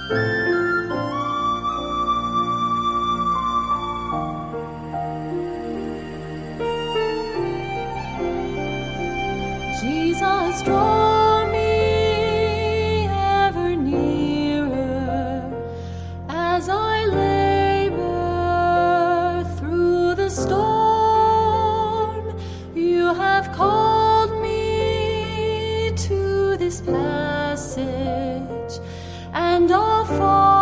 Jesus, draw me ever nearer as I labor through the storm. You have called me to this passage, and I'll follow.